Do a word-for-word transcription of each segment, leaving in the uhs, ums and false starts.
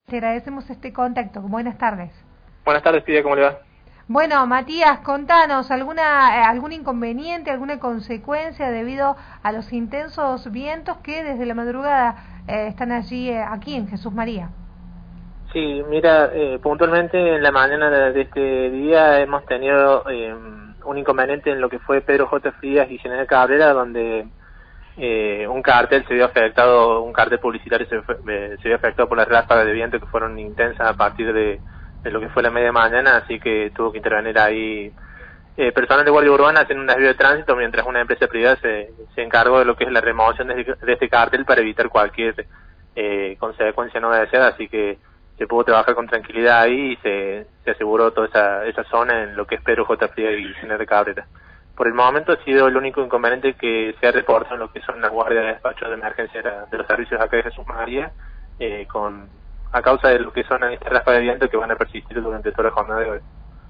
Te agradecemos este contacto. Buenas tardes. Buenas tardes, Pidia, ¿cómo le va? Bueno, Matías, contanos, ¿alguna, eh, algún inconveniente, alguna consecuencia debido a los intensos vientos que desde la madrugada eh, están allí, eh, aquí en Jesús María? Sí, mira, eh, puntualmente en la mañana de este día hemos tenido eh, un inconveniente en lo que fue Pedro J. Frías y General Cabrera, donde eh, un cartel se vio afectado, un cartel publicitario se, eh, se vio afectado por las ráfagas de viento que fueron intensas a partir de, de lo que fue la media mañana, así que tuvo que intervenir ahí eh, personal de Guardia Urbana haciendo un desvío de tránsito, mientras una empresa privada se, se encargó de lo que es la remoción de, de este cartel para evitar cualquier eh, consecuencia no deseada, así que se pudo trabajar con tranquilidad ahí y se, se aseguró toda esa, esa zona en lo que es Pedro J. Frías y General Cabrera. Por el momento ha sido el único inconveniente que se ha reportado en lo que son las guardias de despacho de emergencia de los servicios acá de Jesús María, eh, con a causa de lo que son estas ráfagas de viento que van a persistir durante toda la jornada de hoy.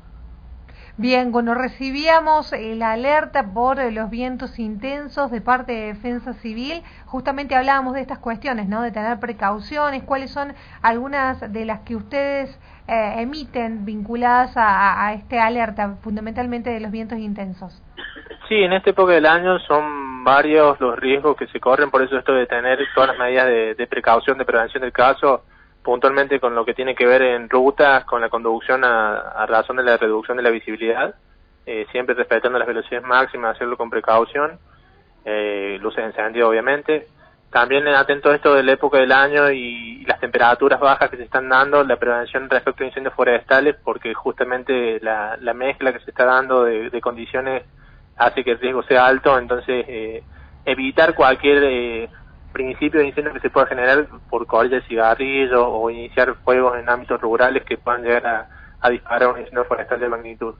Bien, bueno, recibíamos la alerta por los vientos intensos de parte de Defensa Civil. Justamente hablábamos de estas cuestiones, ¿no? De tener precauciones. ¿Cuáles son algunas de las que ustedes eh, emiten vinculadas a, a este alerta, fundamentalmente de los vientos intensos? Sí, en esta época del año son varios los riesgos que se corren, por eso esto de tener todas las medidas de, de precaución, de prevención del caso, puntualmente con lo que tiene que ver en rutas, con la conducción a, a razón de la reducción de la visibilidad, eh, siempre respetando las velocidades máximas, hacerlo con precaución, eh, luces encendidas obviamente. También atento a esto de la época del año y las temperaturas bajas que se están dando, la prevención respecto a incendios forestales, porque justamente la, la mezcla que se está dando de, de condiciones hace que el riesgo sea alto, entonces eh, evitar cualquier eh, principio de incendio que se pueda generar por colilla de cigarrillo o iniciar fuegos en ámbitos rurales que puedan llegar a, a disparar un incendio forestal de magnitud.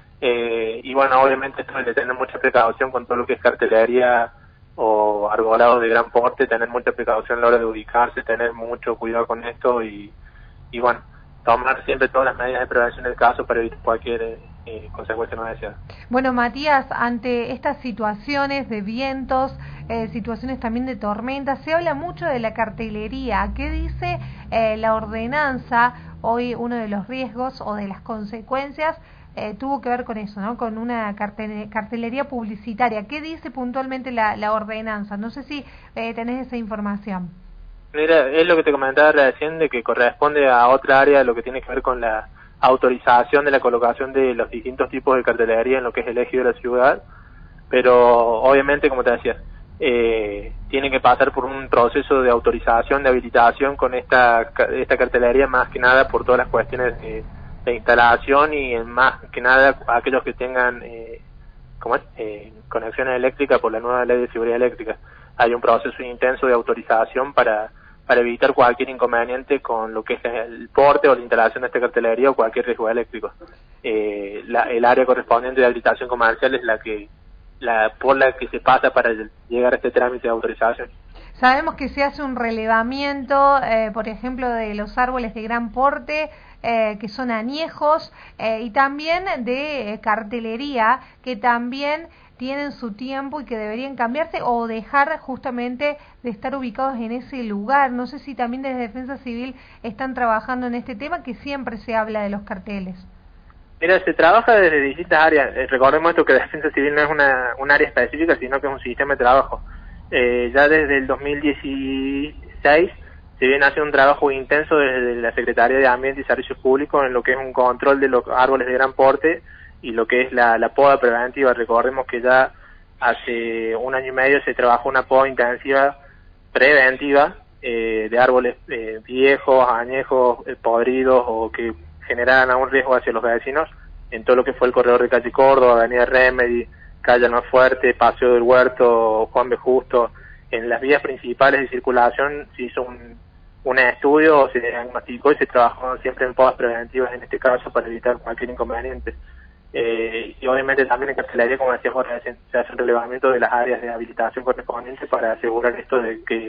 Eh, y bueno, obviamente esto de tener mucha precaución con todo lo que es cartelería o arbolados de gran porte, tener mucha precaución a la hora de ubicarse, tener mucho cuidado con esto y, y bueno, tomar siempre todas las medidas de prevención del caso para evitar cualquier eh, consecuencia no deseada. Bueno, Matías, ante estas situaciones de vientos, eh, situaciones también de tormentas, se habla mucho de la cartelería. ¿Qué dice eh, la ordenanza? Hoy uno de los riesgos o de las consecuencias eh, tuvo que ver con eso, ¿no? Con una cartel cartelería publicitaria. ¿Qué dice puntualmente la, la ordenanza? No sé si eh, tenés esa información. Mira, es lo que te comentaba recién, de que corresponde a otra área, lo que tiene que ver con la autorización de la colocación de los distintos tipos de cartelería en lo que es el eje de la ciudad, pero obviamente, como te decía, eh, tiene que pasar por un proceso de autorización, de habilitación con esta esta cartelería, más que nada por todas las cuestiones de, de instalación y más que nada aquellos que tengan eh, ¿cómo es? Eh, conexiones eléctricas por la nueva ley de seguridad eléctrica. Hay un proceso intenso de autorización para para evitar cualquier inconveniente con lo que es el porte o la instalación de esta cartelería o cualquier riesgo eléctrico. Eh, la, el área correspondiente de habilitación comercial es la que la por la que se pasa para llegar a este trámite de autorización. Sabemos que se hace un relevamiento, eh, por ejemplo, de los árboles de gran porte, eh, que son añejos, eh, y también de eh, cartelería, que también tienen su tiempo y que deberían cambiarse o dejar justamente de estar ubicados en ese lugar. No sé si también desde Defensa Civil están trabajando en este tema, que siempre se habla de los carteles. Mira, se trabaja desde distintas áreas. Eh, recordemos esto, que Defensa Civil no es una, un área específica, sino que es un sistema de trabajo. Eh, ya desde el dos mil dieciséis se viene haciendo un trabajo intenso desde la Secretaría de Ambiente y Servicios Públicos en lo que es un control de los árboles de gran porte y lo que es la, la poda preventiva. Recordemos que ya hace un año y medio se trabajó una poda intensiva preventiva eh, de árboles eh, viejos, añejos, eh, podridos o que generaran algún riesgo hacia los vecinos en todo lo que fue el corredor de calle Córdoba, Avenida Remedy, calle Almafuerte, Paseo del Huerto, Juan B. Justo. En las vías principales de circulación se hizo un, un estudio, se diagnosticó y se trabajó siempre en podas preventivas en este caso para evitar cualquier inconveniente. Eh, y obviamente también en cartelería, como decíamos, se hace un relevamiento de las áreas de habilitación correspondientes para asegurar esto de que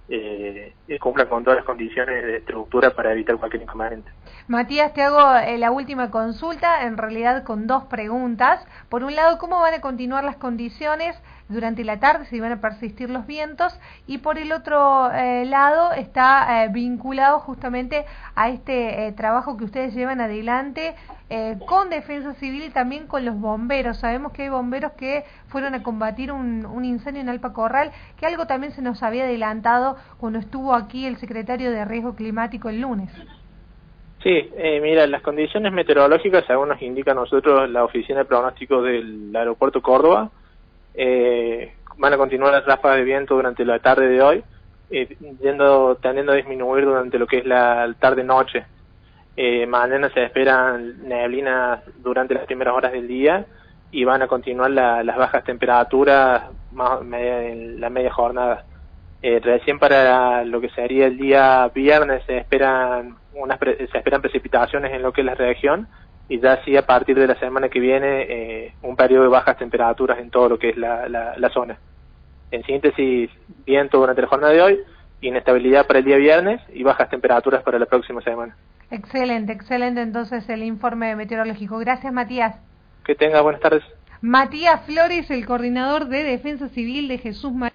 eh, cumplan con todas las condiciones de estructura para evitar cualquier inconveniente. Matías, te hago eh, la última consulta, en realidad con dos preguntas. Por un lado, ¿cómo van a continuar las condiciones durante la tarde, si van a persistir los vientos? Y por el otro eh, lado, está eh, vinculado justamente a este eh, trabajo que ustedes llevan adelante eh, con Defensa Civil y también con los bomberos. Sabemos que hay bomberos que fueron a combatir un, un incendio en Alpa Corral, que algo también se nos había adelantado cuando estuvo aquí el secretario de Riesgo Climático el lunes. Sí, eh, mira, las condiciones meteorológicas, según nos indica a nosotros la Oficina de Pronóstico del Aeropuerto Córdoba, eh, van a continuar las ráfagas de viento durante la tarde de hoy, eh, yendo, tendiendo a disminuir durante lo que es la tarde-noche. Eh, mañana se esperan neblinas durante las primeras horas del día y van a continuar la, las bajas temperaturas más, media, en la media jornada. Eh, recién para lo que sería el día viernes se esperan unas pre se esperan precipitaciones en lo que es la región y ya sí a partir de la semana que viene eh, un periodo de bajas temperaturas en todo lo que es la, la, la zona. En síntesis, viento durante la jornada de hoy, inestabilidad para el día viernes y bajas temperaturas para la próxima semana. Excelente, excelente entonces el informe meteorológico. Gracias, Matías. Que tenga buenas tardes. Matías Flores, el coordinador de Defensa Civil de Jesús María.